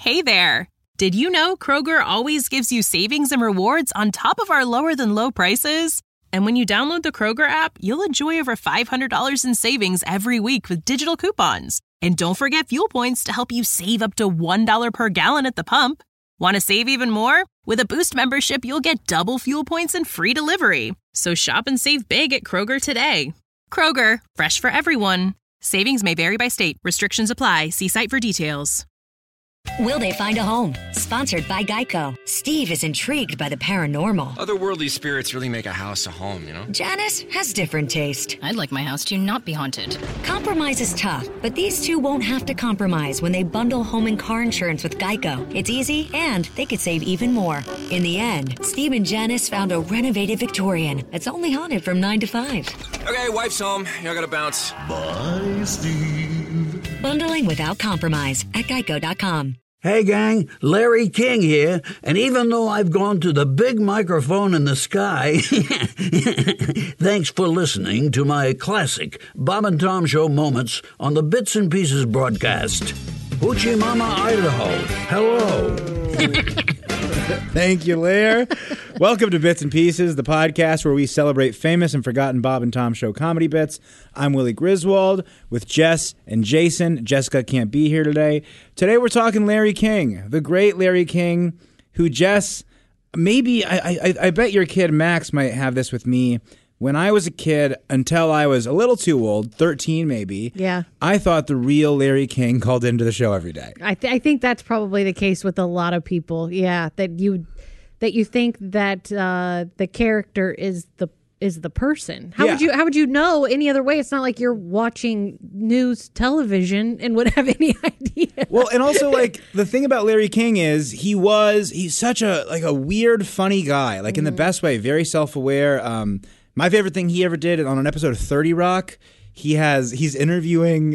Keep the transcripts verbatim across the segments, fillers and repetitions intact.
Hey there! Did you know Kroger always gives you savings and rewards on top of our lower-than-low prices? And when you download the Kroger app, you'll enjoy over five hundred dollars in savings every week with digital coupons. And don't forget fuel points to help you save up to one dollar per gallon at the pump. Want to save even more? With a Boost membership, you'll get double fuel points and free delivery. So shop and save big at Kroger today. Kroger, fresh for everyone. Savings may vary by state. Restrictions apply. See site for details. Will they find a home? Sponsored by Geico. Steve is intrigued by the paranormal. Otherworldly spirits really make a house a home, you know? Janice has different taste. I'd like my house to not be haunted. Compromise is tough, but these two won't have to compromise when they bundle home and car insurance with Geico. It's easy, and they could save even more. In the end, Steve and Janice found a renovated Victorian that's only haunted from nine to five. Okay, wife's home. I gotta bounce. Bye, Steve. Bundling without compromise at geico dot com. Hey gang, Larry King here, and even though I've gone to the big microphone in the sky, thanks for listening to my classic Bob and Tom Show moments on the Bits and Pieces broadcast. Hoochie Mama, Idaho, hello. Thank you, Lair. Welcome to Bits and Pieces, the podcast where we celebrate famous and forgotten Bob and Tom Show comedy bits. I'm Willie Griswold with Jess and Jason. Jessica can't be here today. Today we're talking Larry King, the great Larry King, who Jess, maybe, I, I, I bet your kid Max might have this with me. When I was a kid, until I was a little too old, thirteen maybe, yeah, I thought the real Larry King called into the show every day. I, th- I think that's probably the case with a lot of people. Yeah, that you that you think that uh, the character is the is the person. How Yeah. would you how would you know any other way? It's not like you're watching news television and would have any idea. Well, and also like the thing about Larry King is he was he's such a like a weird, funny guy, like in the best way, very self-aware. Um, My favorite thing he ever did on an episode of thirty Rock, he has he's interviewing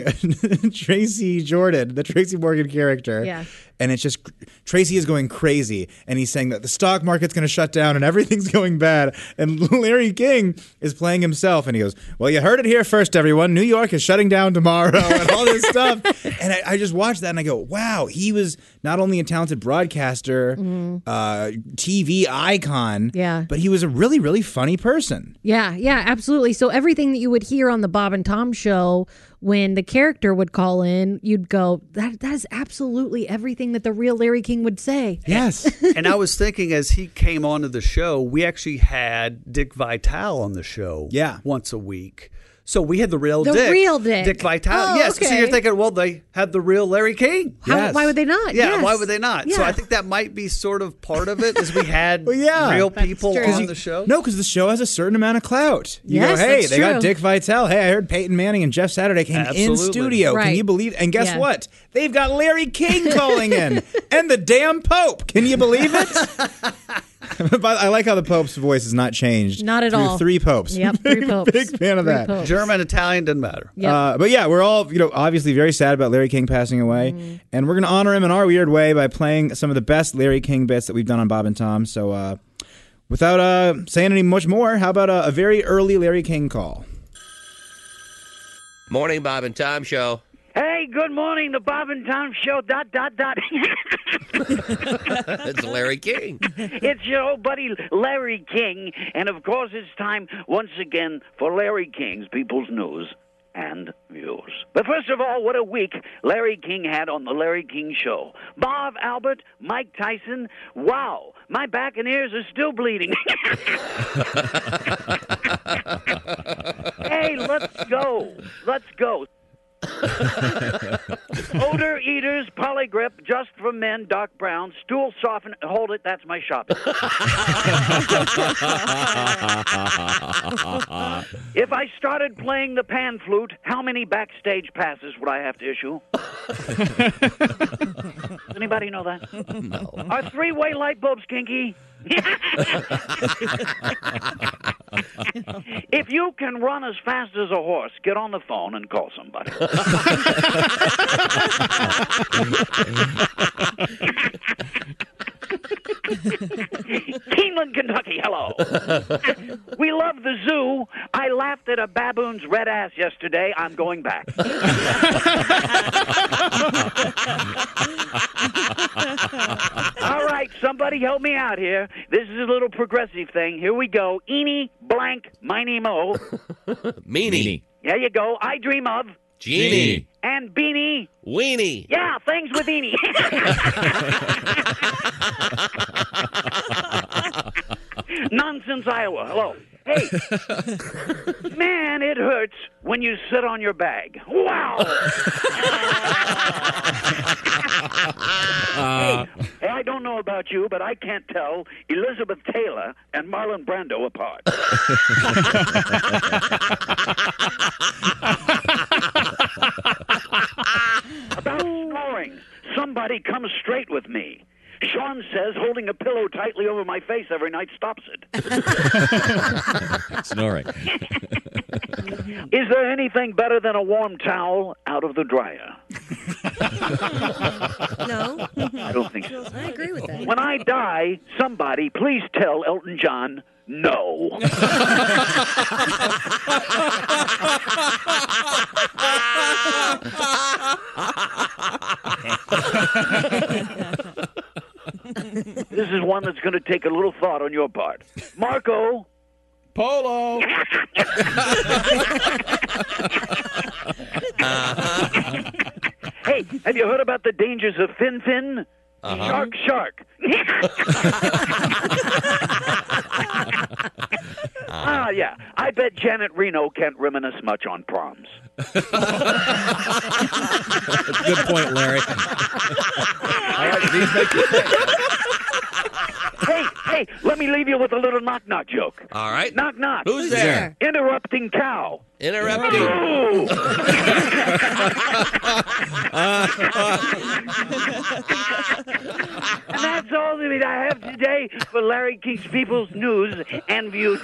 Tracy Jordan, the Tracy Morgan character. Yeah. And it's just Tracy is going crazy, and he's saying that the stock market's going to shut down and everything's going bad. And Larry King is playing himself, and he goes, "Well, you heard it here first, everyone. New York is shutting down tomorrow," and all this stuff. And I, I just watched that, and I go, "Wow, he was not only a talented broadcaster, mm-hmm. uh, T V icon, yeah. but he was a really, really funny person." Yeah, yeah, absolutely. So everything that you would hear on the Bob and Tom Show, when the character would call in, you'd go, that that is absolutely everything that the real Larry King would say. Yes. And I was thinking as he came onto the show, we actually had Dick Vitale on the show yeah. once a week. So we had the real the Dick. The real Dick. Dick Vitale. Oh, yes. okay. So you're thinking, well, they had the real Larry King. How, yes. Why would they not? Yeah, yes. why would they not? Yeah. So I think that might be sort of part of it, is we had well, yeah, real people true. on you, the show. No, because the show has a certain amount of clout. You yes, go, hey, that's they true. got Dick Vitale. Hey, I heard Peyton Manning and Jeff Saturday came Absolutely. in studio. Right. Can you believe it? And guess Yeah. what? They've got Larry King calling in. And the damn Pope. Can you believe it? But I like how the Pope's voice has not changed. Not at through all. Three popes. Yep, three popes. Big fan of Three that. popes. German, Italian, doesn't matter. Yep. Uh, but yeah, we're all, you know, obviously very sad about Larry King passing away. Mm. And we're going to honor him in our weird way by playing some of the best Larry King bits that we've done on Bob and Tom. So uh, without uh, saying any much more, how about a, a very early Larry King call? Morning, Bob and Tom Show. Hey, good morning, the Bob and Tom Show, dot, dot, dot. It's Larry King. It's your old buddy Larry King, and of course it's time once again for Larry King's People's News and Views. But first of all, what a week Larry King had on the Larry King Show. Bob Albert, Mike Tyson, wow, my back and ears are still bleeding. Hey, let's go, let's go. Odor Eaters, Polygrip, Just for Men, Doc Brown, Stool Soften, hold it, that's my shopping. If I started playing the pan flute, how many backstage passes would I have to issue? Anybody know that? No. Are three-way light bulbs kinky? If you can run as fast as a horse, get on the phone and call somebody. Keeneland, Kentucky, hello. We love the zoo. I laughed at a baboon's red ass yesterday. I'm going back. All right, somebody help me out here. This is a little progressive thing. Here we go. Eeny blank miney mo. Meanie. There you go. I dream of. Genie. And beanie. Weenie. Yeah, things with Eeny. Nonsense, Iowa. Hello. Hey, man, it hurts when you sit on your bag. Wow. hey, hey, I don't know about you, but I can't tell Elizabeth Taylor and Marlon Brando apart. About snoring, somebody comes straight with me. Sean says holding a pillow tightly over my face every night stops it. Snoring. Is there anything better than a warm towel out of the dryer? No. I don't think so. I agree with that. When I die, somebody please tell Elton John no. This is one that's going to take a little thought on your part. Marco. Polo. uh-huh. Hey, have you heard about the dangers of Fin Fin? Uh-huh. Shark, shark. Ah, yeah. I bet Janet Reno can't reminisce much on proms. Good point, Larry. All right, these make you think. Hey, hey, let me leave you with a little knock-knock joke. All right. Knock, knock. Who's there? Interrupting cow. Interrupting. Oh. And that's all that I have today for Larry King's People's News and Views.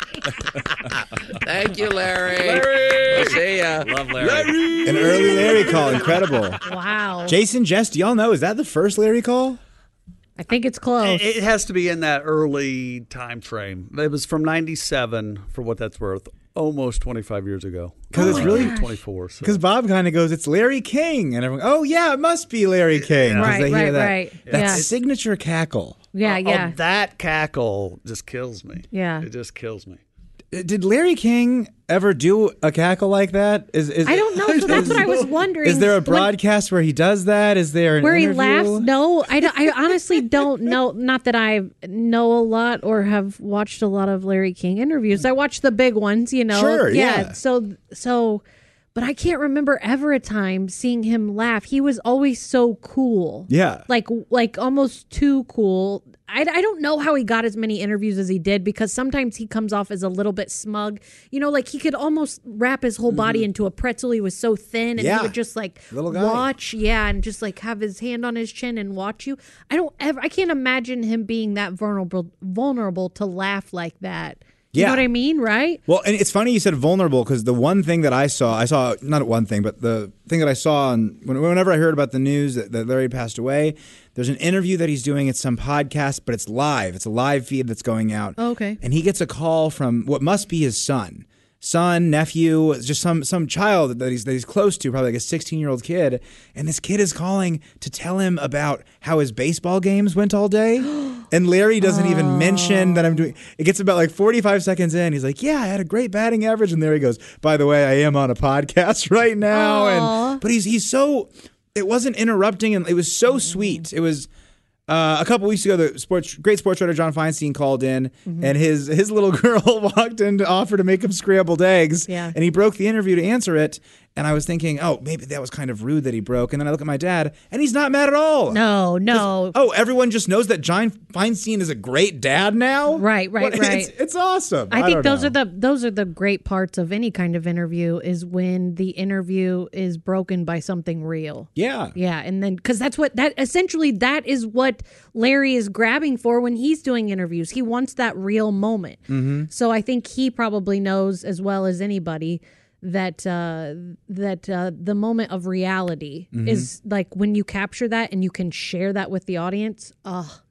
Thank you, Larry. Larry. We'll see ya. Love Larry. Larry. An early Larry call. Incredible. Wow. Jason, Jess, do y'all know, is that the first Larry call? I think it's close. It has to be in that early time frame. It was from ninety-seven, for what that's worth, almost twenty-five years ago. Because it's really twenty-four. Because so. Bob kind of goes, it's Larry King, and everyone, oh yeah, it must be Larry King. Yeah. Right, they right, hear that, right. That Yeah. signature cackle. Yeah, Oh, yeah. that cackle just kills me. Yeah. It just kills me. Did Larry King ever do a cackle like that? Is, is I don't know. So that's what I was wondering. Is there a broadcast where he does that? Is there an where interview? he laughs? No, I, don't, I honestly don't know. Not that I know a lot or have watched a lot of Larry King interviews. I watch the big ones, you know. Sure, yeah. So, so, but I can't remember ever a time seeing him laugh. He was always so cool. Yeah. Like, like almost too cool. I, I don't know how he got as many interviews as he did, because sometimes he comes off as a little bit smug. You know, like he could almost wrap his whole body mm-hmm. into a pretzel. He was so thin, and yeah. he would just like Little guy. watch, yeah, and just like have his hand on his chin and watch you. I don't ever, I can't imagine him being that vulnerable, vulnerable to laugh like that. You Yeah. know what I mean, right? Well, and it's funny you said vulnerable, because the one thing that I saw, I saw, not one thing, but the thing that I saw, on, whenever I heard about the news that, that Larry passed away, there's an interview that he's doing at some podcast, but it's live. It's a live feed that's going out. Oh, okay. And he gets a call from what must be his son. Son, nephew, just some some child that he's that he's close to, probably like a sixteen-year-old kid. And this kid is calling to tell him about how his baseball games went all day. And Larry doesn't oh. even mention that I'm doing. It gets about like forty-five seconds in. He's like, "Yeah, I had a great batting average." And Larry goes, "By the way, I am on a podcast right now." Aww. And but he's he's so. It wasn't interrupting, and it was so mm-hmm. sweet. It was. Uh, a couple weeks ago, the sports great sports writer John Feinstein called in, mm-hmm. and his his little girl walked in to offer to make him scrambled eggs. Yeah. And he broke the interview to answer it. And I was thinking, oh, maybe that was kind of rude that he broke. And then I look at my dad, and he's not mad at all. No, no. Oh, everyone just knows that John Feinstein is a great dad now. Right, right, what, right. It's, it's awesome. I, I think those know. are the those are the great parts of any kind of interview, is when the interview is broken by something real. Yeah, yeah, and then because that's what that essentially that is what Larry is grabbing for when he's doing interviews. He wants that real moment. Mm-hmm. So I think he probably knows as well as anybody that uh, that uh, the moment of reality mm-hmm. is like when you capture that and you can share that with the audience. Oh,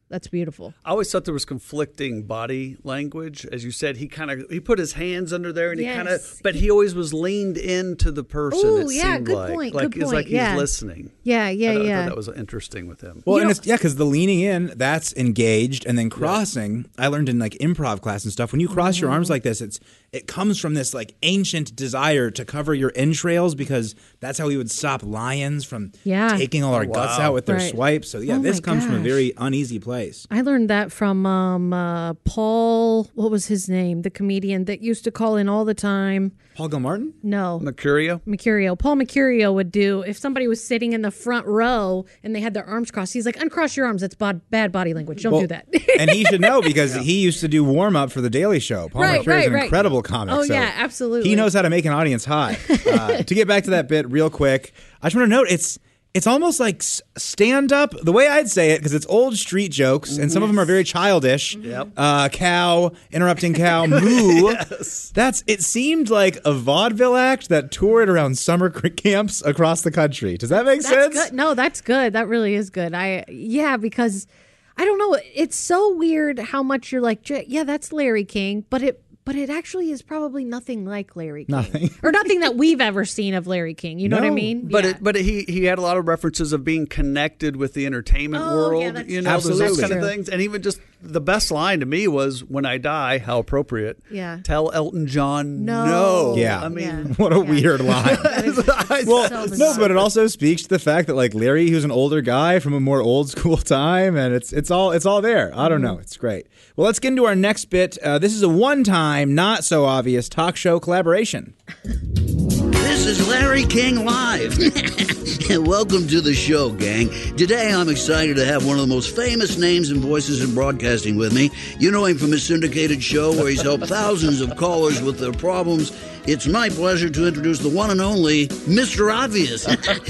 That's beautiful. I always thought there was conflicting body language. As you said, he kind of he put his hands under there and Yes. he kind of, but he always was leaned into the person. Ooh, it yeah, seemed good like. point, Like good it's like point, he's yeah. listening. Yeah, yeah, I thought, I yeah. thought that was interesting with him. Well, You and know- it's, yeah, because the leaning in, that's engaged, and then crossing. I learned in like improv class and stuff. When you cross your arms like this, it's it comes from this like ancient desire to cover your entrails because that's how we would stop lions from Yeah. taking all our Oh, guts wow. out with their Right. swipes. So yeah, Oh, this my comes from a gosh. very uneasy place. I learned that from um, uh, Paul, what was his name? The comedian that used to call in all the time. Paul Gilmartin? No. Mercurio? Mercurio. Paul Mercurio would do, if somebody was sitting in the front row and they had their arms crossed, he's like, uncross your arms. That's bod- bad body language. Don't Well, do that. and he should know because he used to do warm up for the Daily Show. Paul Right, Mercury is right, an right. incredible comic. Oh, so yeah, absolutely. He knows how to make an audience high. Uh, to get back to that bit real quick, I just want to note it's it's almost like stand up. The way I'd say it, because it's old street jokes, and some of them are very childish. Yep. Uh, cow interrupting cow moo. Yes. That's. It seemed like a vaudeville act that toured around summer c- camps across the country. Does that make That's sense? good. No, that's good. That really is good. I yeah, because I don't know. It's so weird how much you're like, "J- yeah, that's Larry King, but it but it actually is probably nothing like Larry King, Nothing. or nothing that we've ever seen of Larry King. You know what I No, mean? But Yeah. it, but he he had a lot of references of being connected with the entertainment Oh, world, yeah, that's you true. know, those Absolutely. kind of True. things. And even just the best line to me was, "When I die, how appropriate." Yeah. Tell Elton John No. no. Yeah. I mean, Yeah. What a Yeah. weird line. Well, So no, bizarre. but it also speaks to the fact that like Larry, who's an older guy from a more old school time, and it's it's all it's all there. I don't know, it's great. Well, let's get into our next bit. Uh, this is a one-time, not so obvious talk show collaboration. This is Larry King Live. Welcome to the show, gang. Today I'm excited to have one of the most famous names and voices in broadcasting with me. You know him from his syndicated show where he's helped thousands of callers with their problems. It's my pleasure to introduce the one and only Mister Obvious.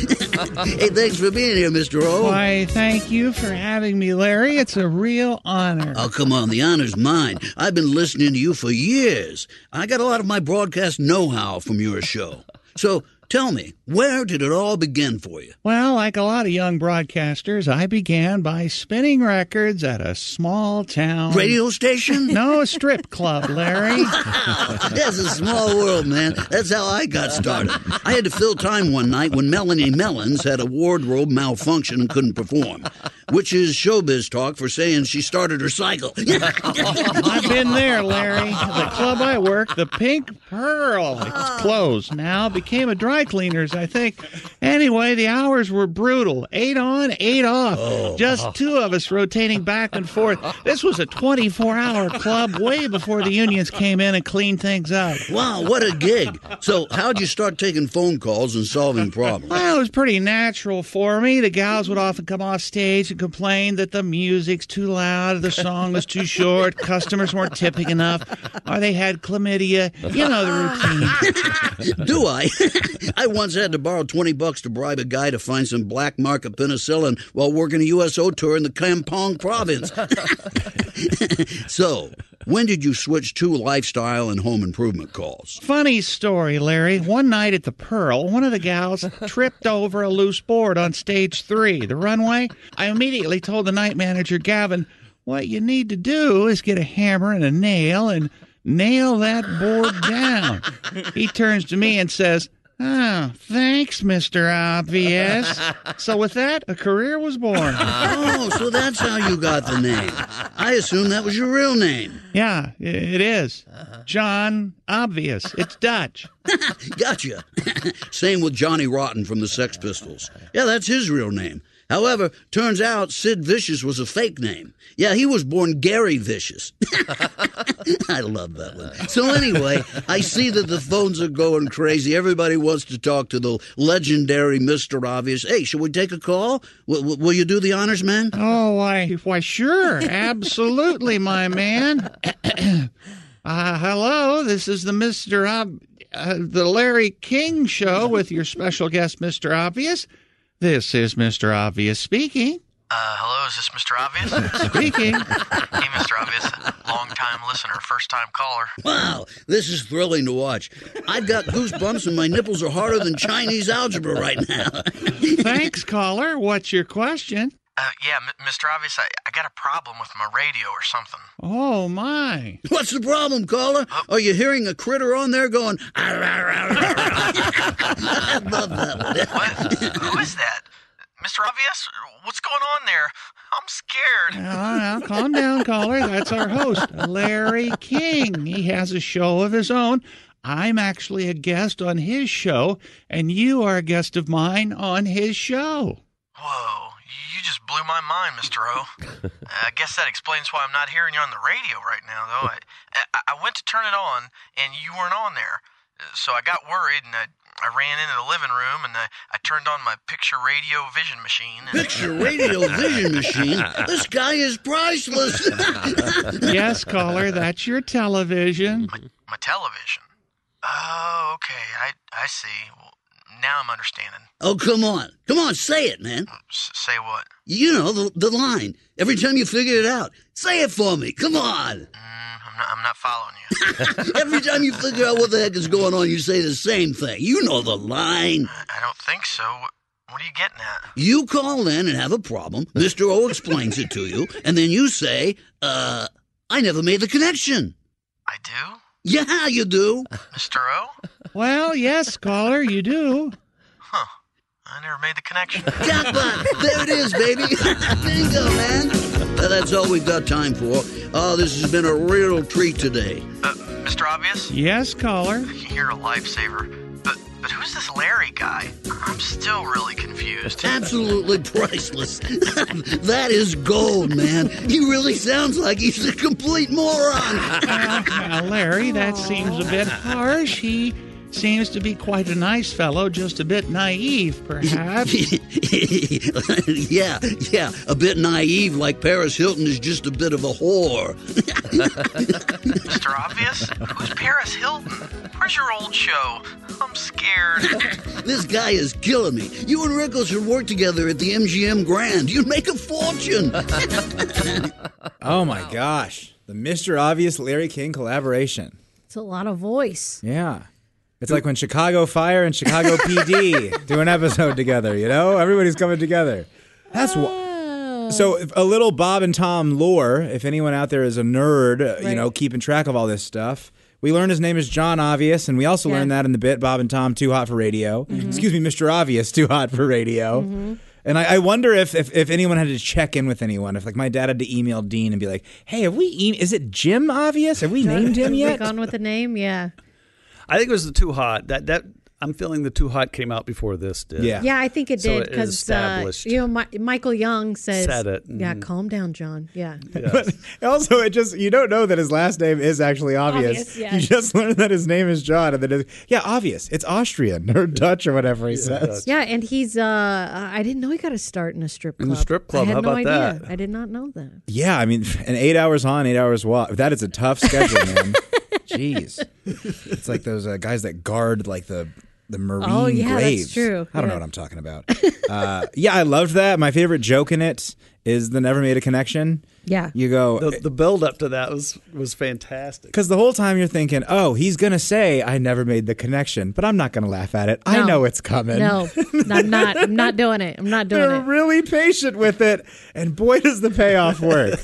Hey, thanks for being here, Mister O. Why, thank you for having me, Larry. It's a real honor. Oh, come on, the honor's mine. I've been listening to you for years. I got a lot of my broadcast know-how from your show. So tell me, where did it all begin for you? Well, like a lot of young broadcasters, I began by spinning records at a small town Radio station? No, a strip club, Larry. That's a small world, man. That's how I got started. I had to fill time one night when Melanie Mellons had a wardrobe malfunction and couldn't perform, which is showbiz talk for saying she started her cycle. I've been there, Larry. The club I work, the Pink Pearl. It's closed now. Became a dry cleaners, I think. Anyway, the hours were brutal. Eight on, eight off. Oh. Just two of us rotating back and forth. This was a twenty-four hour club way before the unions came in and cleaned things up. Wow, what a gig. So how'd you start taking phone calls and solving problems? Well, it was pretty natural for me. The gals would often come off stage and complain that the music's too loud, the song was too short, customers weren't tipping enough, or they had chlamydia. You know the routine. Do I? I once had to borrow twenty bucks to bribe a guy to find some black market penicillin while working a U S O tour in the Kampong province. So, when did you switch to lifestyle and home improvement calls? Funny story, Larry. One night at the Pearl, one of the gals tripped over a loose board on stage three, the runway. I immediately told the night manager, Gavin, what you need to do is get a hammer and a nail and nail that board down. He turns to me and says, oh, thanks, Mister Obvious. So with that, a career was born. Oh, so that's how you got the name. I assumed that was your real name. Yeah, it is. John Obvious. It's Dutch. Gotcha. Same with Johnny Rotten from the Sex Pistols. Yeah, that's his real name. However, turns out Sid Vicious was a fake name. Yeah, he was born Gary Vicious. I love that one. So anyway, I see that the phones are going crazy. Everybody wants to talk to the legendary Mister Obvious. Hey, should we take a call? W- w- will you do the honors, man? Oh, why, why, sure. Absolutely, my man. uh, hello, this is the Mister Ob... Uh, the Larry King Show with your special guest, Mister Obvious. This is Mister Obvious speaking. Uh, hello, is this Mister Obvious? Speaking. Hey, Mister Obvious, long-time listener, first-time caller. Wow, this is thrilling to watch. I've got goosebumps and my nipples are harder than Chinese algebra right now. Thanks, caller. What's your question? Uh, yeah, M- Mister Obvious, I, I got a problem with my radio or something. Oh, my. What's the problem, caller? Are you hearing a critter on there going, "Arr, arr, arr, arr"? I love that one. What? Who is that? Mister Obvious? What's going on there? I'm scared. Now, now, calm down, caller. That's our host, Larry King. He has a show of his own. I'm actually a guest on his show, and you are a guest of mine on his show. Whoa, you just blew my mind, Mister O. I guess that explains why I'm not hearing you on the radio right now, though. I, I, I went to turn it on, and you weren't on there. So I got worried, and I, I ran into the living room, and I, I turned on my picture radio vision machine. And... Picture radio vision machine? This guy is priceless. Yes, caller, that's your television. My, my television? Oh, okay, I, I see. Well, now I'm understanding. Oh, come on. Come on, say it, man. S- say what? You know, the, the line. Every time you figure it out, say it for me. Come on. Mm, I'm not, I'm not following you. Every time you figure out what the heck is going on, you say the same thing. You know the line. I, I don't think so. What, what are you getting at? You call in and have a problem. Mister O explains it to you, and then you say, uh, I never made the connection. I do? Yeah, you do. Mister O? Well, yes, caller, you do. Huh. I never made the connection. Jackpot! There it is, baby. Bingo, man. Uh, that's all we've got time for. Oh, this has been a real treat today. Uh, Mister Obvious? Yes, caller. You're a lifesaver. But but who's this Larry guy? I'm still really confused. Absolutely priceless. That is gold, man. He really sounds like he's a complete moron. Well, now, Larry, that seems a bit harsh. He seems to be quite a nice fellow, just a bit naive, perhaps. yeah, yeah, a bit naive, like Paris Hilton is just a bit of a whore. Mister Obvious? Who's Paris Hilton? Where's your old show? I'm scared. This guy is killing me. You and Rickles should work together at the M G M Grand. You'd make a fortune. Oh, my gosh. The Mister Obvious Larry King collaboration. It's a lot of voice. Yeah. It's like when Chicago Fire and Chicago P D do an episode together, you know? Everybody's coming together. That's what. Oh. So a little Bob and Tom lore, if anyone out there is a nerd, uh, you Right. know, keeping track of all this stuff. We learned his name is John Obvious, and we also Yeah. learned that in the bit Bob and Tom, Too Hot for Radio. Mhm. Excuse me, Mister Obvious, Too Hot for Radio. Mhm. And I, I wonder if, if if anyone had to check in with anyone, if like my dad had to email Dean and be like, hey, have we, e- is it Jim Obvious? Have we named him Have we yet? gone with the name? Yeah. I think it was the Too Hot. That that I'm feeling the Too Hot came out before this did. Yeah. Yeah, I think it So did it is because uh, established. you know Mi- Michael Young says, Said it. "Yeah, Mhm. calm down, John." Yeah, But also, it just, you don't know that his last name is actually obvious. Obvious, yeah. You just learned that his name is John. And then, it's, yeah, obvious. It's Austrian or Dutch or whatever he says. yeah, and he's. uh I didn't know he got to start in a strip club. In the strip club, I had how no about idea. that? I did not know that. Yeah, I mean, an eight hours on, eight hours off. That is a tough schedule, man. Jeez. It's like those uh, guys that guard, like, the. The marine Oh, yeah, that's graves. true. I don't know Yeah. what I'm talking about. uh, yeah, I loved that. My favorite joke in it is the never made a connection. Yeah. You go, The, the build up to that was was fantastic. because the whole time you're thinking, oh, he's going to say, I never made the connection, but I'm not going to laugh at it. I No. know it's coming. No, I'm not. I'm not doing it. I'm not doing They're it. really patient with it, and boy, does the payoff work.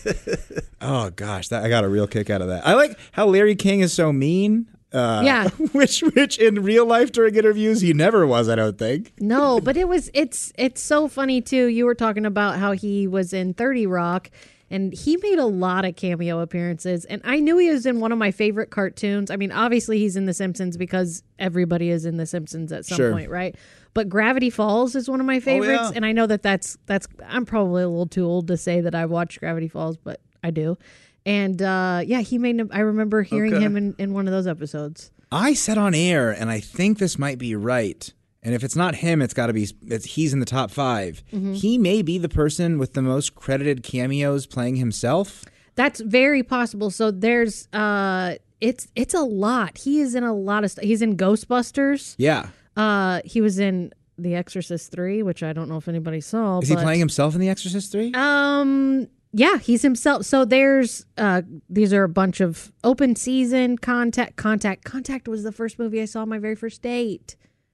Oh, gosh, that, I got a real kick out of that. I like how Larry King is so mean. Uh, Yeah. Which, which in real life during interviews, he never was, I don't think. No, but it was. It's. It's so funny too. You were talking about how he was in thirty Rock. And he made a lot of cameo appearances. And I knew he was in one of my favorite cartoons. I mean, obviously he's in The Simpsons because everybody is in The Simpsons at some Sure. point, right? But Gravity Falls is one of my favorites. yeah. And I know that that's, that's, I'm probably a little too old to say that I watched Gravity Falls, but I do. And uh, yeah, he made, I remember hearing Okay. him in, in one of those episodes. I said on air, and I think this might be right. And if it's not him, it's got to be it's, he's in the top five. Mm-hmm. He may be the person with the most credited cameos playing himself. That's very possible. So there's, uh, it's, it's a lot. He is in a lot of stuff. He's in Ghostbusters. Yeah. Uh, he was in The Exorcist three, which I don't know if anybody saw. Is he but, playing himself in The Exorcist three? Um, yeah, he's himself. So there's uh, these are a bunch of open season contact. Contact. Contact was the first movie I saw on my very first date.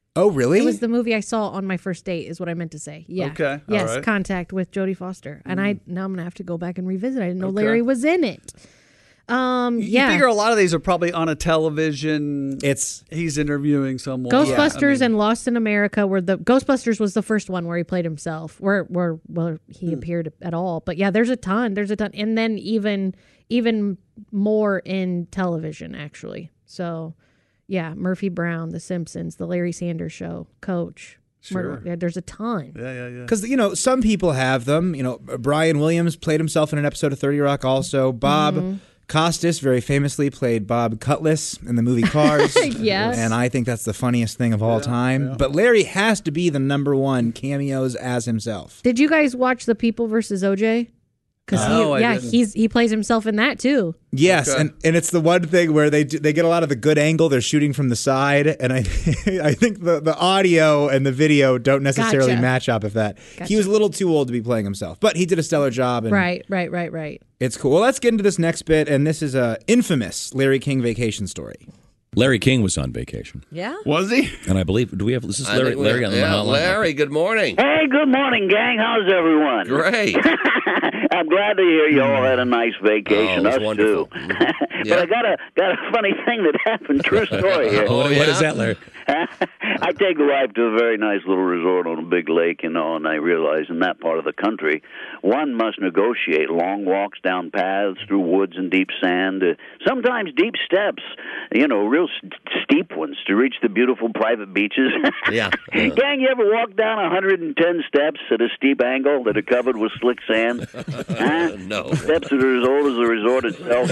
Oh, really? It was the movie I saw on my first date, is what I meant to say. Yeah. Okay, all Yes, right. Contact with Jodie Foster. And I now I'm going to have to go back and revisit. I didn't know Okay. Larry was in it. Um, You yeah. figure a lot of these are probably on a television. It's he's interviewing someone. Ghostbusters Yeah, I mean, and Lost in America were the Ghostbusters was the first one where he played himself, where where where he Hmm. appeared at all. But yeah, there's a ton, there's a ton, and then even even more in television actually. So yeah, Murphy Brown, The Simpsons, The Larry Sanders Show, Coach. Sure. Murder- yeah, there's a ton. Yeah, yeah, yeah. because, you know, some people have them. You know, Brian Williams played himself in an episode of thirty Rock also. Bob Mm-hmm. Costas very famously played Bob Cutlass in the movie Cars. Yes. And I think that's the funniest thing of all time. But Larry has to be the number one cameos as himself. Did you guys watch The People versus O J? Because No, I yeah, didn't. he's he plays himself in that too. Yes, Okay. and, and it's the one thing where they do, they get a lot of the good angle. They're shooting from the side, and I I think the, the audio and the video don't necessarily Gotcha. match up. If that Gotcha. he was a little too old to be playing himself, but he did a stellar job. And Right, right, right, right. It's cool. Well, let's get into this next bit, and this is a infamous Larry King vacation story. Larry King was on vacation, Yeah. Was he? and I believe. Do we have? This is I Larry. think we- Larry on the yeah, hotline. Larry, good morning. Hey, good morning, gang. How's everyone? Great. I'm glad to hear you all had a nice vacation. Oh, it was Us wonderful. too. Yeah. But I got a got a funny thing that happened. True story here. Oh, What yeah? is that, Larry? I take the wife to a very nice little resort on a big lake, you know, and I realize in that part of the country, one must negotiate long walks down paths through woods and deep sand, uh, sometimes deep steps, you know, real st- steep ones to reach the beautiful private beaches. Yeah. Gang, you ever walk down one hundred ten steps at a steep angle that are covered with slick sand? Huh? No. Steps that are as old as the resort itself.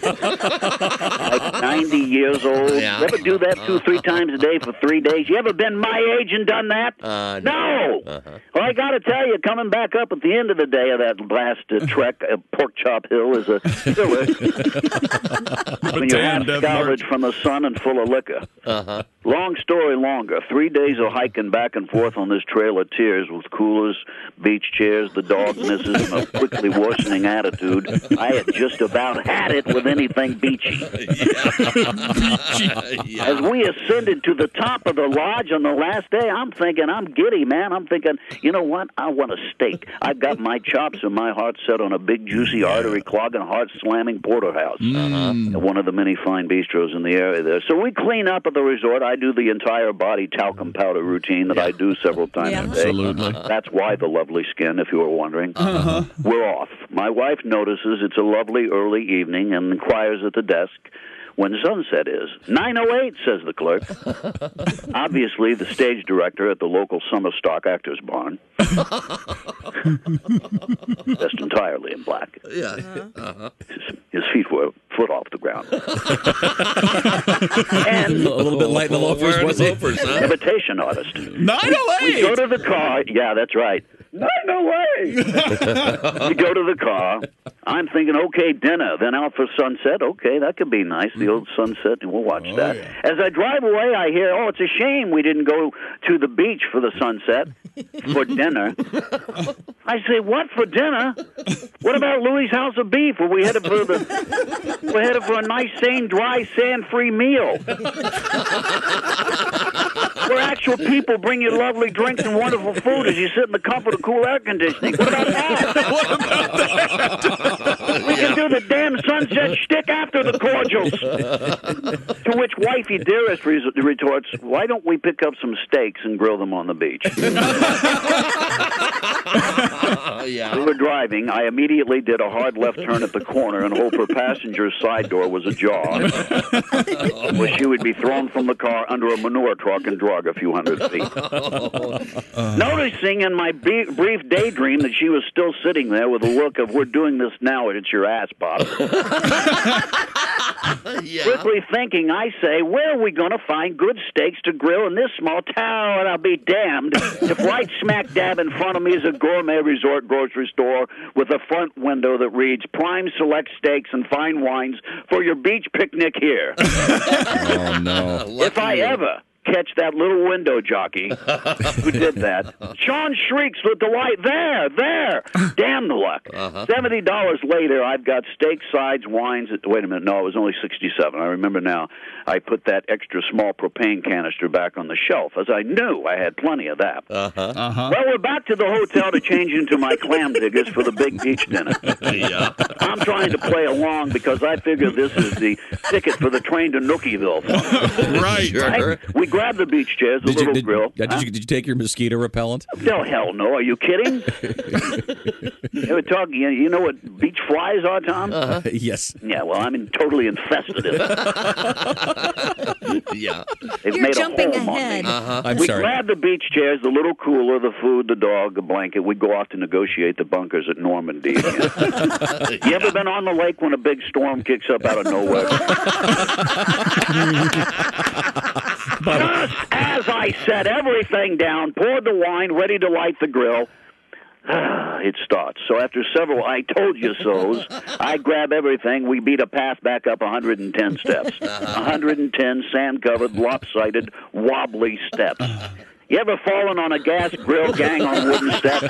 Like ninety years old. Yeah. You ever do that two, three times a day for three days? You ever been my age and done that? Uh, no. Uh-huh. Well, I got to tell you, coming back up at the end of the day of that last uh, trek, uh, Pork Chop Hill is a killer. When you're half scoured from the sun and full of liquor. Uh-huh. Long story longer. Three days of hiking back and forth on this trail of tears with coolers, beach chairs, the dog misses, and a quickly worsening attitude. I had just about had it with anything beachy. As we ascended to the top of the lodge on the last day, I'm thinking, I'm giddy, man. I'm thinking, you know what? I want a steak. I've got my chops and my heart set on a big, juicy, artery-clogging, heart-slamming porterhouse at one of the many fine bistros in the area there. So we clean up at the resort. I do the entire body talcum powder routine that I do several times Yeah. a day. Absolutely. That's why the lovely skin, if you were wondering. Uh-huh. We're off. My wife notices it's a lovely early evening and inquires at the desk when sunset is. nine oh eight, says the clerk. Obviously, the stage director at the local summer stock actors barn. Dressed entirely in black. Yeah. Uh-huh. His, his feet were a foot off the ground. and A little bit light in the loafers, Wearing was he? loafers, huh? imitation artist. nine oh We go eight. to the car. Yeah, that's right. No, no way. We go to the car. I'm thinking, okay, dinner, then out for sunset. Okay, that could be nice, the old sunset, and we'll watch that. As I drive away, I hear, oh, it's a shame we didn't go to the beach for the sunset, for dinner. I say, what, for dinner? What about Louis' House of Beef? Were we headed for the? We're headed for a nice, sane, dry, sand-free meal. Where actual people bring you lovely drinks and wonderful food as you sit in the comfort of cool air conditioning. What about that? What about that? We can do the damn sunset shtick after the cordials. To which wifey dearest res- retorts, why don't we pick up some steaks and grill them on the beach? Yeah. We were driving. I immediately did a hard left turn at the corner and hoped her passenger's side door was ajar, where she would be thrown from the car under a manure truck and drug a few hundred feet. Noticing in my be- brief daydream that she was still sitting there with a look of, we're doing this now and it's your ass, Bob. Yeah. Quickly thinking, I say, where are we going to find good steaks to grill in this small town? And I'll be damned if right smack dab in front of me is a gourmet resort grocery store with a front window that reads, Prime Select Steaks and Fine Wines for your beach picnic here. Oh, no. If I ever catch that little window jockey who did that. Sean shrieks with delight, there, there. Damn the luck. Uh-huh. seventy dollars later, I've got steak, sides, wines. Wait a minute, no, it was only sixty-seven. I remember now. I put that extra small propane canister back on the shelf, as I knew I had plenty of that. Uh-huh. Uh-huh. Well, we're back to the hotel to change into my clam diggers for the big beach dinner. Yeah. I'm trying to play along because I figure this is the ticket for the train to Nookieville. Right. Right? We grabbed the beach chairs, the Did you, little did, grill. did, you, did you take your mosquito repellent? No, hell no. Are you kidding? You were talking, you you know what beach flies are, Tom? Uh, yes. Yeah, well, I'm in, totally infested in it. Yeah. They've You're made jumping a home ahead. on me. Uh-huh. I'm we sorry. grabbed the beach chairs, the little cooler, the food, the dog, the blanket. We'd go off to negotiate the bunkers at Normandy. You ever been on the lake when a big storm kicks up out of nowhere? Just as I set everything down, poured the wine, ready to light the grill, it starts. So after several I told you so's, I grab everything. We beat a path back up one hundred ten steps. one hundred ten sand-covered, lopsided, wobbly steps. You ever fallen on a gas grill gang on wooden steps?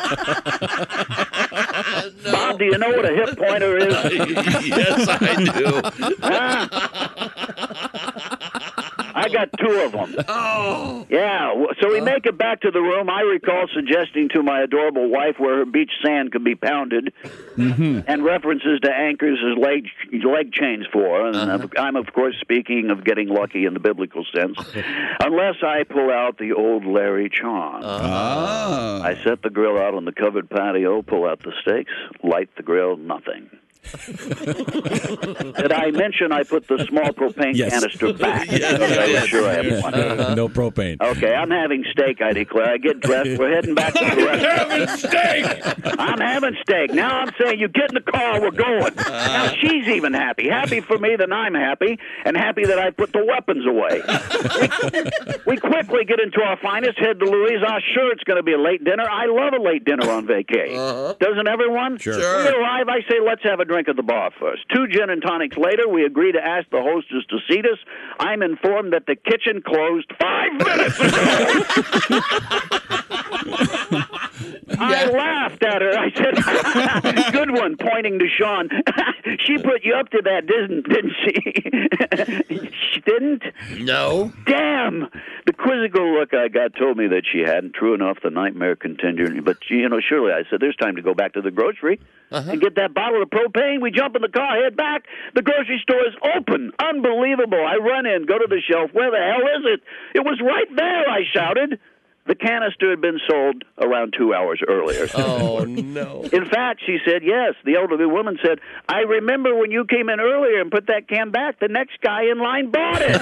No. Bob, do you know what a hip pointer is? Yes, I do. Huh? I got two of them. Oh. Yeah, w- so we make it back to the room. I recall suggesting to my adorable wife where her beach sand could be pounded, Mm-hmm. and references to anchors as leg, leg chains for. And Uh-huh. I'm, of course, speaking of getting lucky in the biblical sense, unless I pull out the old Larry charm. Ah. I set the grill out on the covered patio, pull out the steaks, light the grill, nothing. Did I mention I put the small propane Yes. canister back? Yes, I was yes. sure I had one. Uh, no propane. Okay, I'm having steak, I declare. I get dressed. We're heading back to the restaurant. Having steak. I'm having steak. Now I'm saying, you get in the car, we're going. Now she's even happy. Happy for me that I'm happy, and happy that I put the weapons away. We, we quickly get into our finest, head to Louis. Ah, sure, it's going to be a late dinner. I love a late dinner on vacation. Uh-huh. Doesn't everyone? Sure. Sure. We arrive, I say, let's have a drink at the bar first. Two gin and tonics later, we agree to ask the hostess to seat us. I'm informed that the kitchen closed five minutes ago. I laughed at her. I said, good one, pointing to Sean. She put you up to that, didn't, didn't she? She didn't? No. Damn! The quizzical look I got told me that she hadn't. True enough, the nightmare continued. But, you know, surely I said, there's time to go back to the grocery Uh-huh. and get that bottle of propane. We jump in the car, head back. The grocery store is open. Unbelievable. I run in, go to the shelf. Where the hell is it? It was right there, I shouted. The canister had been sold around two hours earlier. Oh, no. In fact, she said, yes. The elderly woman said, I remember when you came in earlier and put that can back, the next guy in line bought it.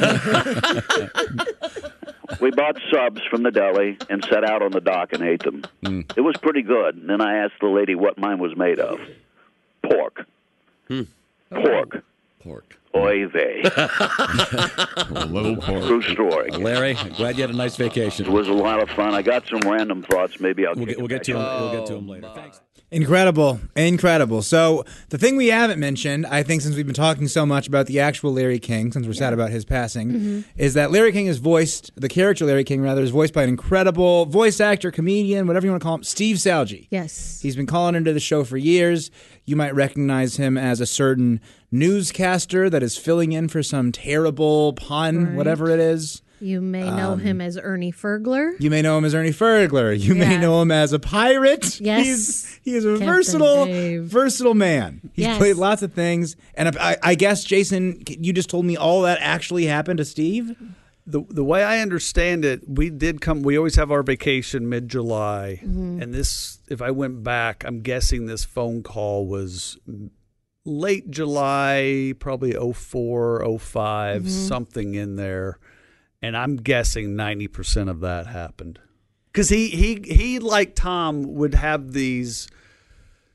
We bought subs from the deli and sat out on the dock and ate them. Mm. It was pretty good. And then I asked the lady what mine was made of. Pork. Hmm. Pork. Pork. Oy vey. A little pork. True story. Larry, glad you had a nice vacation. It was a lot of fun. I got some random thoughts. Maybe I'll We'll kick get, we'll it get to back him. up. We'll get to him later. Thanks. Incredible. Incredible. So, the thing we haven't mentioned, I think, since we've been talking so much about the actual Larry King, since we're sad about his passing, Mm-hmm. is that Larry King is voiced, the character Larry King, rather, is voiced by an incredible voice actor, comedian, whatever you want to call him, Steve Salgi. Yes. He's been calling into the show for years. You might recognize him as a certain newscaster that is filling in for some terrible pun, Right. whatever it is. You may know Um, him as Ernie Fergler. You may know him as Ernie Fergler. You may Yeah. know him as a pirate. Yes. He's, he is a Captain versatile, Dave. versatile man. He's Yes. played lots of things. And I, I guess, Jason, you just told me all that actually happened to Steve? The the way I understand it, we did come. We always have our vacation mid July, Mhm. and this. If I went back, I'm guessing this phone call was late July, probably oh four, oh five, Mhm. something in there, and I'm guessing ninety percent of that happened because he he he like Tom would have these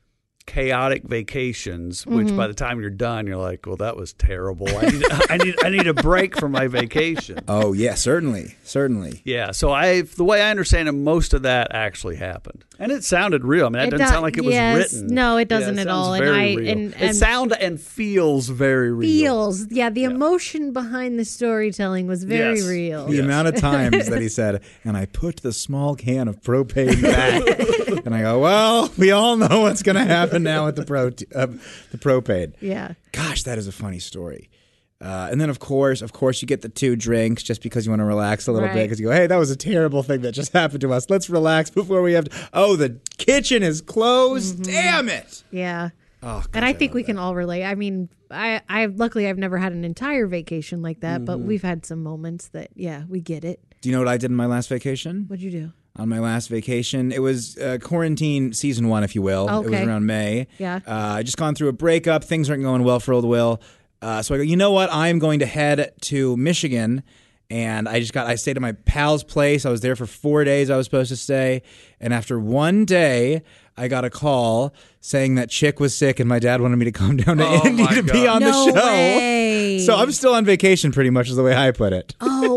chaotic vacations, which Mhm. by the time you're done, you're like, well, that was terrible. I need, I need, I need a break from my vacation. Oh, yeah, certainly. Certainly. Yeah, so I, the way I understand it, most of that actually happened. And it sounded real. I mean, that It doesn't do- sound like it was yes, written. no, it Yeah, doesn't at sounds all. And very I- real. and- it and- sound and feels very real. Feels. Yeah, the emotion behind the storytelling was very Yes. real. The amount of times that he said, and I put the small can of propane back. And I go, well, we all know what's going to happen now with the, pro- uh, the propane. Yeah. Gosh, that is a funny story. Uh, and then, of course, of course, you get the two drinks just because you want to relax a little bit. Right. Because you go, hey, that was a terrible thing that just happened to us. Let's relax before we have to. Oh, the kitchen is closed. Damn it. Yeah. Oh, and I think we can all relate. I mean, I, I luckily I've never had an entire vacation like that, but Mhm. we've had some moments that, yeah, we get it. Do you know what I did in my last vacation? What'd you do? On my last vacation, it was uh, quarantine season one, if you will. It was Okay. around May. Yeah. Uh, I just gone through a breakup. Things aren't going well for old Will. Uh, so I go, you know what? I'm going to head to Michigan. And I just got, I stayed at my pal's place. I was there for four days I was supposed to stay. And after one day, I got a call saying that Chick was sick and my dad wanted me to come down to Oh, Indy my to be God. on No the show. way. So I'm still on vacation pretty much is the way I put it. Oh,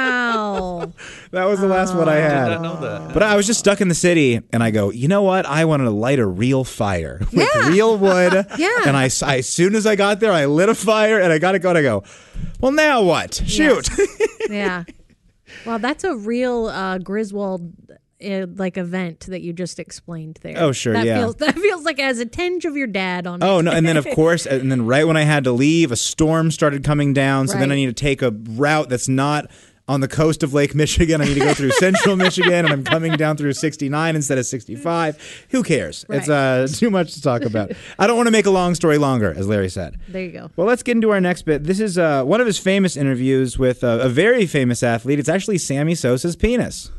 wow. That was the last one I had. I did not know that. But I was just stuck in the city, and I go, you know what? I wanted to light a real fire with real wood. Yeah. And I, I, as soon as I got there, I lit a fire, and I got to go, and I go, well, now what? Shoot. Yeah. Well, that's a real uh, Griswold uh, like event that you just explained there. Oh, sure, that yeah. Feels, that feels like it has a tinge of your dad on it. Oh, no. And then, of course, and then right when I had to leave, a storm started coming down. So then Right. I need to take a route that's not on the coast of Lake Michigan. I need to go through central Michigan, and I'm coming down through sixty-nine instead of sixty-five. Who cares? It's uh, too much to talk about. I don't want to make a long story longer, as Larry said. There you go. Well, let's get into our next bit. This is uh, one of his famous interviews with uh, a very famous athlete. It's actually Sammy Sosa's penis.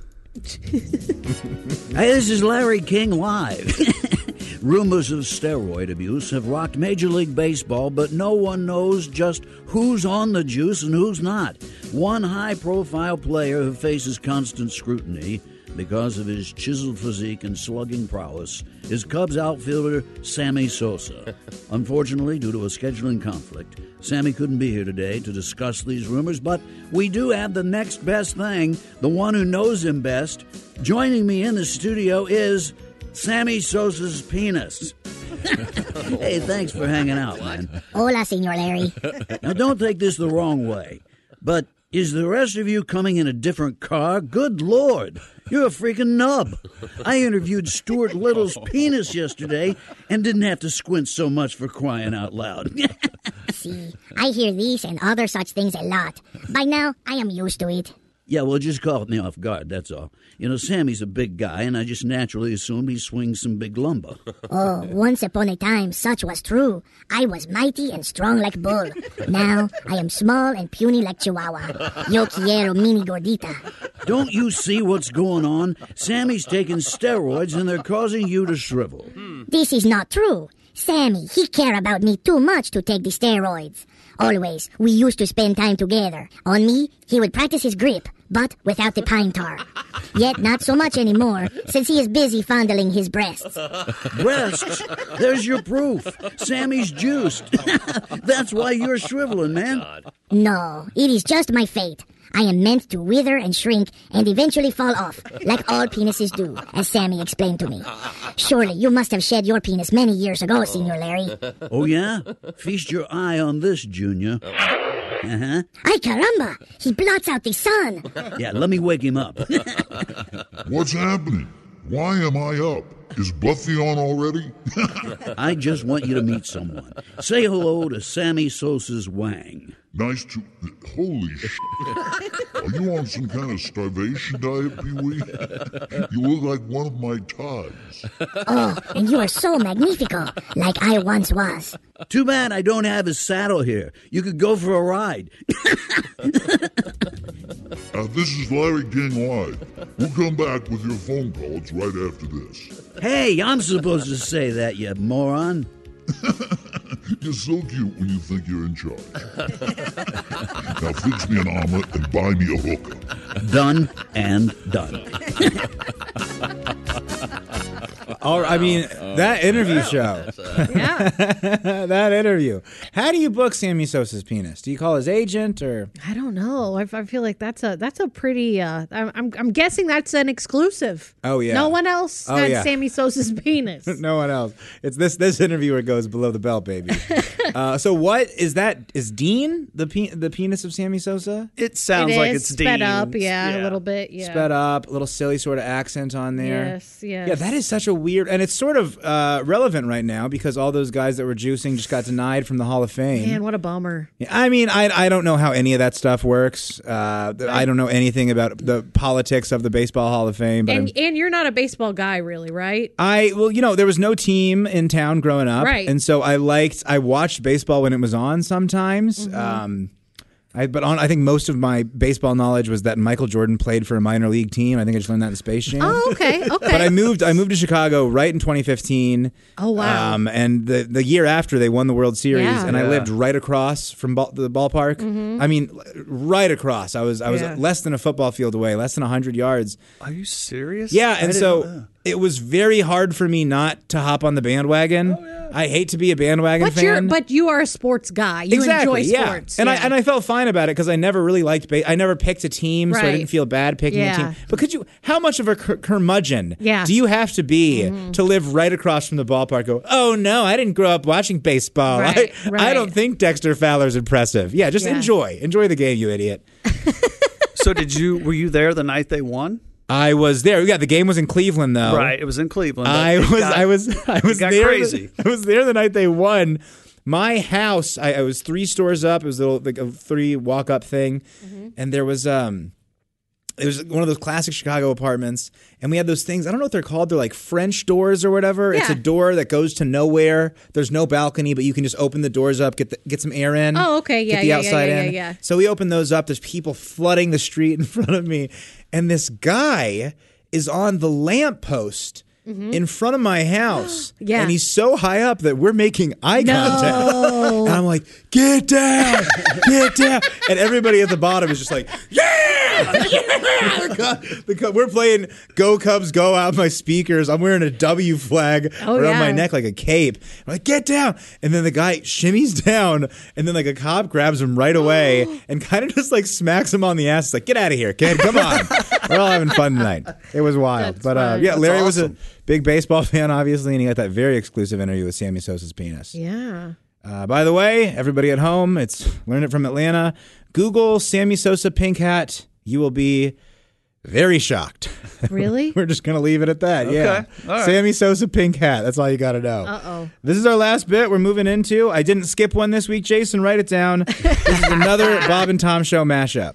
Hey, this is Larry King live. Rumors of steroid abuse have rocked Major League Baseball, but no one knows just who's on the juice and who's not. One high-profile player who faces constant scrutiny because of his chiseled physique and slugging prowess is Cubs outfielder Sammy Sosa. Unfortunately, due to a scheduling conflict, Sammy couldn't be here today to discuss these rumors, but we do have the next best thing, the one who knows him best. Joining me in the studio is Sammy Sosa's penis. Hey, thanks for hanging out, man. Hola, Senor Larry. Now, don't take this the wrong way, but is the rest of you coming in a different car? Good Lord, you're a freaking nub. I interviewed Stuart Little's penis yesterday and didn't have to squint so much for crying out loud. See, I hear these and other such things a lot. By now, I am used to it. Yeah, well, it just caught me off guard, that's all. You know, Sammy's a big guy, and I just naturally assumed he swings some big lumber. Oh, once upon a time, such was true. I was mighty and strong like bull. Now, I am small and puny like Chihuahua. Yo quiero mini gordita. Don't you see what's going on? Sammy's taking steroids, and they're causing you to shrivel. This is not true. Sammy, he care about me too much to take the steroids. Always, we used to spend time together. On me, he would practice his grip, but without the pine tar. Yet not so much anymore, since he is busy fondling his breasts. Breasts? There's your proof. Sammy's juiced. That's why you're shriveling, man. No, it is just my fate. I am meant to wither and shrink and eventually fall off, like all penises do, as Sammy explained to me. Surely you must have shed your penis many years ago, Senor Larry. Oh, yeah? Feast your eye on this, Junior. Uh-huh. Ay, caramba! He blots out the sun! Yeah, let me wake him up. What's happening? Why am I up? Is Buffy on already? I just want you to meet someone. Say hello to Sammy Sosa's Wang. Nice to... Holy shit. Are you on some kind of starvation diet, Pee-wee? You look like one of my Tods. Oh, and you are so magnifico, like I once was. Too bad I don't have his saddle here. You could go for a ride. Uh, this is Larry King Live. We'll come back with your phone calls right after this. Hey, I'm supposed to say that, you moron. You're so cute when you think you're in charge. Now fix me an omelet and buy me a hooker. Done and done. All, I mean, Oh, that interview yeah. show. That's, uh, Yeah. That interview. How do you book Sammy Sosa's penis? Do you call his agent or? I don't know. I, I feel like that's a that's a pretty. Uh, I'm I'm I'm guessing that's an exclusive. Oh yeah. No one else Oh, had yeah. Sammy Sosa's penis. No one else. It's this this interviewer goes below the belt, baby. uh, so what is that? Is Dean the pe- the penis of Sammy Sosa? It sounds It like is it's sped Dean's. up, yeah, a little bit, yeah. Sped up, a little silly sort of accent on there. Yes, yes. Yeah, that is such a weird, and it's sort of uh, relevant right now because all those guys that were juicing just got denied from the Hall of Fame. Man, what a bummer. Yeah, I mean, I I don't know how any of that stuff works. Uh, I don't know anything about the politics of the Baseball Hall of Fame. But And I'm, and you're not a baseball guy, really, right? I well, you know, there was no team in town growing up, Right. and so I liked. I watched baseball when it was on sometimes. Mm-hmm. Um, I, but on, I think most of my baseball knowledge was that Michael Jordan played for a minor league team. I think I just learned that in Space Jam. Oh, okay, okay. But I moved. I moved to Chicago right in twenty fifteen. Oh, wow. Um, and the the year after they won the World Series, Yeah. and I Yeah. lived right across from ball, the ballpark. Mhm. I mean, right across. I was I was Yeah. less than a football field away, less than hundred yards. Are you serious? Yeah, I and didn't so know that. it was very hard for me not to hop on the bandwagon. I hate to be a bandwagon But fan. you're but you are a sports guy. You exactly, enjoy yeah. sports. And yeah. I and I felt fine about it because I never really liked. Ba- I never picked a team, so I Right. didn't feel bad picking Yeah. a team. But could you? How much of a cur- curmudgeon Yeah. do you have to be Mhm. to live right across from the ballpark? Go, oh no, I didn't grow up watching baseball. Right, I, right. I don't think Dexter Fowler's impressive. Yeah, just Yeah. enjoy, enjoy the game, you idiot. So did you? Were you there the night they won? I was there. Yeah, the game was in Cleveland though. Right, it was in Cleveland. I It was, got- I was, I was it got there. crazy. The, I was there the night they won. My house, I, I was three stores up. It was a little like a three walk up thing, and there was um, it was one of those classic Chicago apartments, and we had those things. I don't know what they're called. They're like French doors or whatever. It's a Yeah. door that goes to nowhere. There's no balcony, but you can just open the doors up, get the, get some air in. Oh, okay. Yeah, get the yeah, yeah, outside yeah, in. yeah, yeah. So we opened those up. There's people flooding the street in front of me, and this guy is on the lamppost in front of my house. Yeah. And he's so high up that we're making eye No. contact. And I'm like, get down, get down. And everybody at the bottom is just like, yeah, yeah. The Cub- the Cub- we're playing Go Cubs, Go out my speakers. I'm wearing a W flag Oh, around my yeah. neck like a cape. I'm like, get down. And then the guy shimmies down, and then like a cop grabs him right away and kind of just like smacks him on the ass. It's like, get out of here, kid. Come on. We're all having fun tonight. It was wild. That's but uh, fun. yeah, That's Larry awesome. was a big baseball fan, obviously, and he got that very exclusive interview with Sammy Sosa's penis. Yeah. Uh, by the way, everybody at home, it's Learn It from Atlanta. Google Sammy Sosa pink hat. You will be very shocked. Really? We're just going to leave it at that. Yeah. All right. Sammy Sosa pink hat. That's all you got to know. Uh-oh. This is our last bit we're moving into. I didn't skip one this week. Jason, write it down. This is another Bob and Tom Show mashup.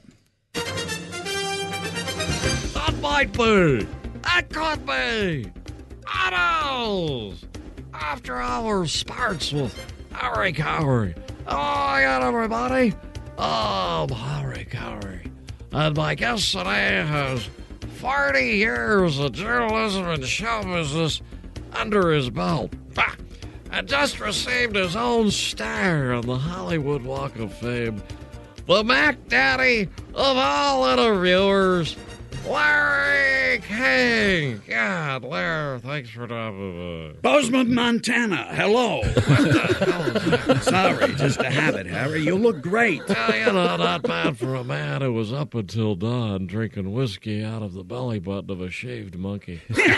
That might be. That could be. Autos. After hours sports with Harry Cowery. Oh, I got everybody. Oh, I'm Harry Cowery. And my guest today has forty years of journalism and show business under his belt. Ah, and just received his own star on the Hollywood Walk of Fame. The Mac Daddy of all interviewers, Larry King. God, Larry, thanks for dropping by. Bozeman, Montana. Hello. Sorry, just a habit, Harry. You look great. Well, you know, not bad for a man who was up until dawn drinking whiskey out of the belly button of a shaved monkey.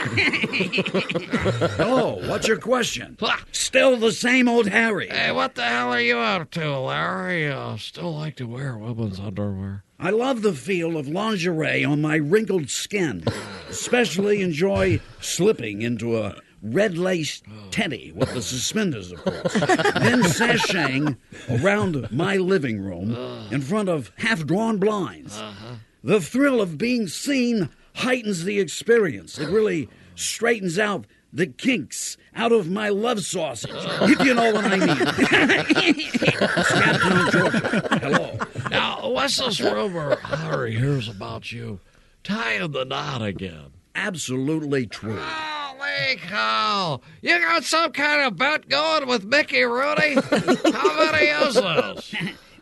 Hello, what's your question? Still the same old Harry. Hey, what the hell are you up to, Larry? Uh, still like to wear women's underwear? I love the feel of lingerie on my wrinkled skin. Especially enjoy slipping into a red-laced teddy with the suspenders, of course. Then sashaying around my living room in front of half-drawn blinds. The thrill of being seen heightens the experience. It really straightens out the kinks out of my love sausage, if you know what I mean. Scattown, Georgia. Hello. Now, what's this rumor Harry hears about you tying the knot again? Absolutely true. Holy cow! You got some kind of bet going with Mickey Rooney? How many is this?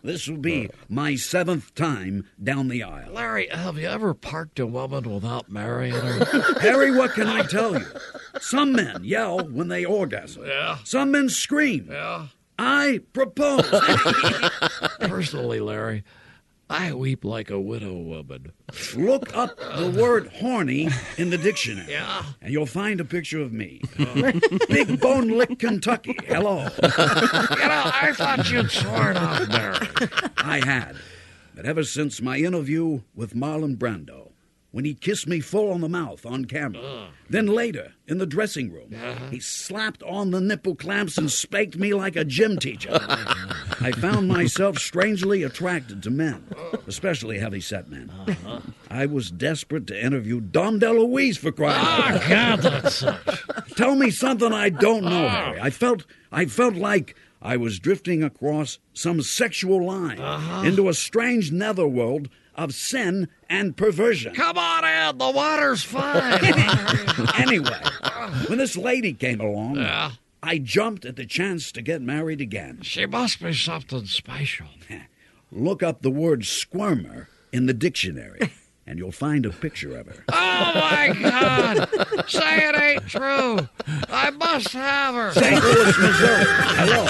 This will be my seventh time down the aisle. Larry, have you ever parked a woman without marrying her? Harry, what can I tell you? Some men yell when they orgasm. Yeah. Some men scream. Yeah. I propose. Personally, Larry, I weep like a widow woman. Look up the word horny in the dictionary. Yeah. And you'll find a picture of me. Big Bone Lick, Kentucky. Hello. You know, I thought you'd sworn off Mary. I had. But ever since my interview with Marlon Brando, when he kissed me full on the mouth on camera, uh. then later in the dressing room, uh-huh. he slapped on the nipple clamps and spanked me like a gym teacher. I found myself strangely attracted to men, especially heavy-set men. Uh-huh. I was desperate to interview Dom DeLuise for crying out loud. Oh, God, that's such... Tell me something I don't know, Harry. I felt, I felt like I was drifting across some sexual line uh-huh. into a strange netherworld of sin and perversion. Come on in, the water's fine. Anyway, when this lady came along, yeah. I jumped at the chance to get married again. She must be something special. Look up the word squirmer in the dictionary, and you'll find a picture of her. Oh, my God. Say it ain't true. I must have her. Saint Louis, Missouri. Hello.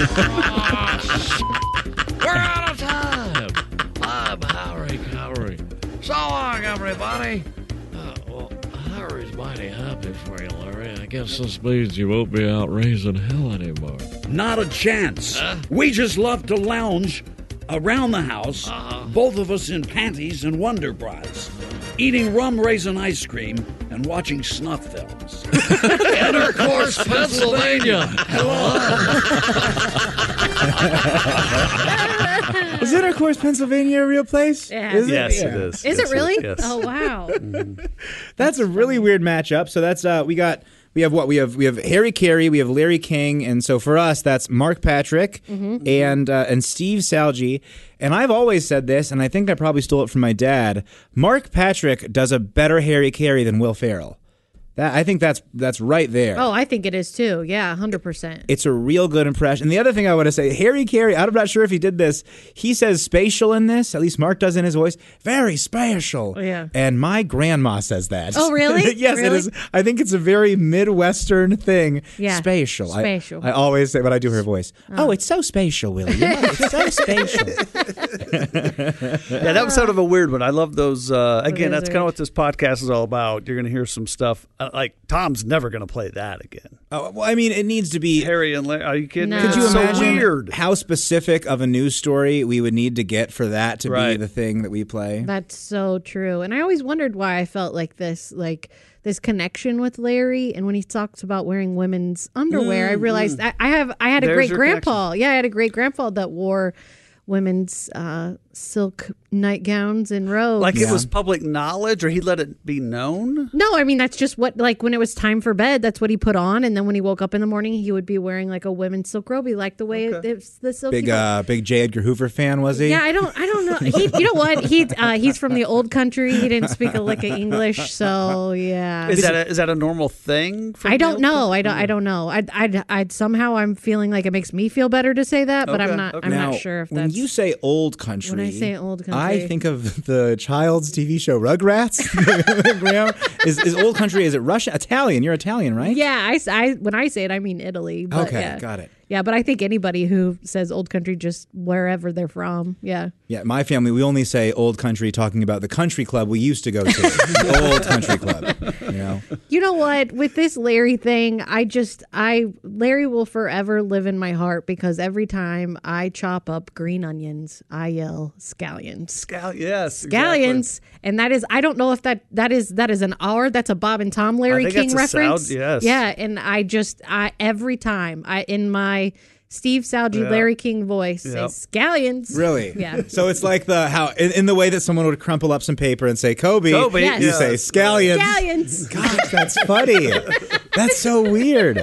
Oh, we're out of time. I'm Harry Cowrie. So long, everybody. Uh, well, Harry's mighty happy for you, Larry. I guess this means you won't be out raising hell anymore. Not a chance. Huh? We just love to lounge around the house, uh-huh. both of us in panties and Wonder Bras, eating rum raisin ice cream and watching snuff films. Intercourse, Pennsylvania. Hello. Is Intercourse, Pennsylvania a real place? Yeah. Is Yes, it, it is. Is yes, it really? Yes. Oh, wow. Mm-hmm. That's a really weird matchup. So that's uh, we got we have what we have we have Harry Carey, we have Larry King, and so for us that's Mark Patrick mm-hmm. and uh, and Steve Salgi. And I've always said this, and I think I probably stole it from my dad. Mark Patrick does a better Harry Carey than Will Ferrell. That, I think that's that's right there. Oh, I think it is too. Yeah, one hundred percent. It's a real good impression. And the other thing I want to say, Harry Carey, I'm not sure if he did this. He says spatial in this, at least Mark does in his voice. Very spatial. Oh, yeah. And my grandma says that. Oh, really? Yes, really? it is. I think it's a very Midwestern thing. Yeah. Spatial. Spatial. I, I always say, but I do her voice. Oh, oh it's so spatial, Willie. You know, it's so spatial. Yeah, that was sort of a weird one. I love those. Uh, again, that's weird. kind of what this podcast is all about. You're going to hear some stuff. Uh, like, Tom's never going to play that again. Oh, well, I mean, it needs to be. Harry and Larry. Are you kidding No. me? Could you It's imagine so weird. how specific of a news story we would need to get for that to be Right. the thing that we play? That's so true. And I always wondered why I felt like this, like this connection with Larry. And when he talks about wearing women's underwear, I realized I, I have I had a There's great your grandpa. Yeah, I had a great grandpa that wore women's uh, silk nightgowns and robes. Like Yeah. it was public knowledge, or he let it be known? No, I mean that's just what like when it was time for bed, that's what he put on, and then when he woke up in the morning, he would be wearing like a women's silk robe. He liked the way Okay. it, it's the silky. Big, uh, big J. Edgar Hoover fan, was he? Yeah, I don't, I don't know. He, you know what? He, uh, he's from the old country. He didn't speak a lick of English, so yeah. Is that a, is that a normal thing? For I don't the know. old I don't. I don't know. I, I, I somehow I'm feeling like it makes me feel better to say that, but Okay, I'm not. okay. I'm Now, not sure if when that's. you say old country, When I say old country. I think of the child's T V show Rugrats. Graham, is, is old country? Is it Russian? Italian? You're Italian, right? Yeah, I, I when I say it, I mean Italy. But Okay, yeah. got it. Yeah, but I think anybody who says old country just wherever they're from. Yeah. Yeah, my family, we only say old country talking about the country club we used to go to. The old country club. You know? You know what? With this Larry thing, I just, I, Larry will forever live in my heart because every time I chop up green onions, I yell scallions. Scal- yes. Scallions. Exactly. And that is, I don't know if that, that is, that is an R, that's a Bob and Tom Larry think King that's a reference. sound, yes. Yeah. And I just, I, every time I, in my Steve Salgi, Yeah. Larry King voice, Yep. say scallions. Really? Yeah. So it's like the how in, in the way that someone would crumple up some paper and say Kobe, Kobe, Yes. you yes. say scallions. Scallions. Gosh, that's funny. That's so weird.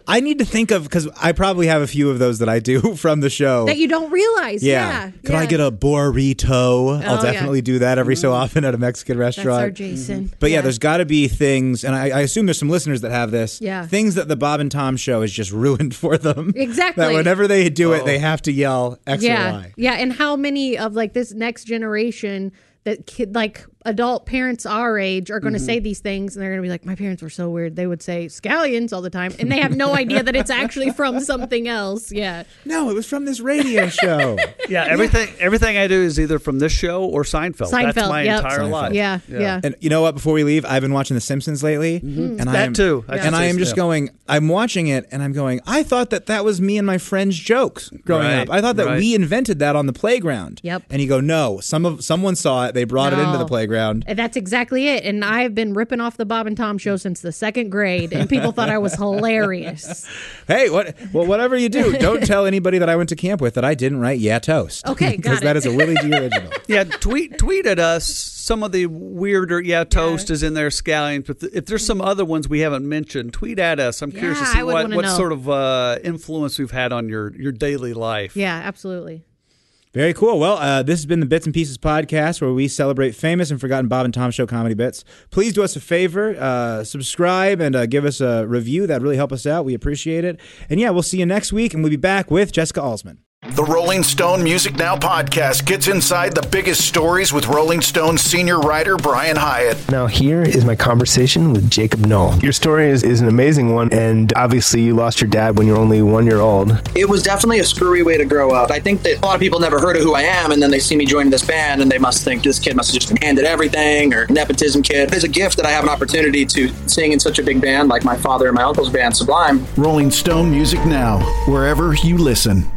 I need to think of, because I probably have a few of those that I do from the show. That you don't realize. Yeah. Yeah. Could yeah. I get a burrito? I'll Oh, definitely yeah. do that every so often at a Mexican restaurant. That's our Jason. But yeah, there's got to be things, and I, I assume there's some listeners that have this. Yeah. Things that the Bob and Tom show has just ruined for them. Exactly. That whenever they do it, Oh. they have to yell X yeah. or Y. Yeah. And how many of like this next generation that kid, like adult parents our age are going to Mhm. say these things and they're going to be like, my parents were so weird. They would say scallions all the time. And they have no idea that it's actually from something else. Yeah. No, it was from this radio show. Yeah, everything everything I do is either from this show or Seinfeld. That's Seinfeld, my yep. entire Seinfeld. life. Yeah, yeah. And you know what? Before we leave, I've been watching The Simpsons lately, Mhm. and I That am, too. I should And I say am so. just going. I'm watching it, and I'm going. I thought that that was me and my friends' jokes growing Right, up. I thought that right. we invented that on the playground. Yep. And you go, no. Some of someone saw it. They brought it into No. the playground. And that's exactly it. And I've been ripping off the Bob and Tom show since the second grade, and people thought I was hilarious. Hey, what? Well, whatever you do, don't tell anybody that I went to camp with that I didn't write "Yeah Toast." Okay, got because it. that is a Willie G original. Yeah, tweet tweet at us some of the weirder. Yeah, toast is in there, scallions. But th- if there's some other ones we haven't mentioned, tweet at us. I'm curious to Yeah, see I would what, wanna what know. sort of uh, influence we've had on your your daily life. Yeah, absolutely. Very cool. Well, uh, this has been the Bits and Pieces podcast, where we celebrate famous and forgotten Bob and Tom show comedy bits. Please do us a favor, uh, subscribe, and uh, give us a review. That'd really help us out. We appreciate it. And yeah, we'll see you next week, and we'll be back with Jessica Alsman. The Rolling Stone Music Now podcast gets inside the biggest stories with Rolling Stone's senior writer, Brian Hyatt. Now, here is my conversation with Jacob Knoll. Your story is, is an amazing one, and obviously you lost your dad when you were only one year old. It was definitely a screwy way to grow up. I think that a lot of people never heard of who I am, and then they see me join this band, and they must think this kid must have just been handed everything, or nepotism kid. It's a gift that I have an opportunity to sing in such a big band like my father and my uncle's band, Sublime. Rolling Stone Music Now, wherever you listen.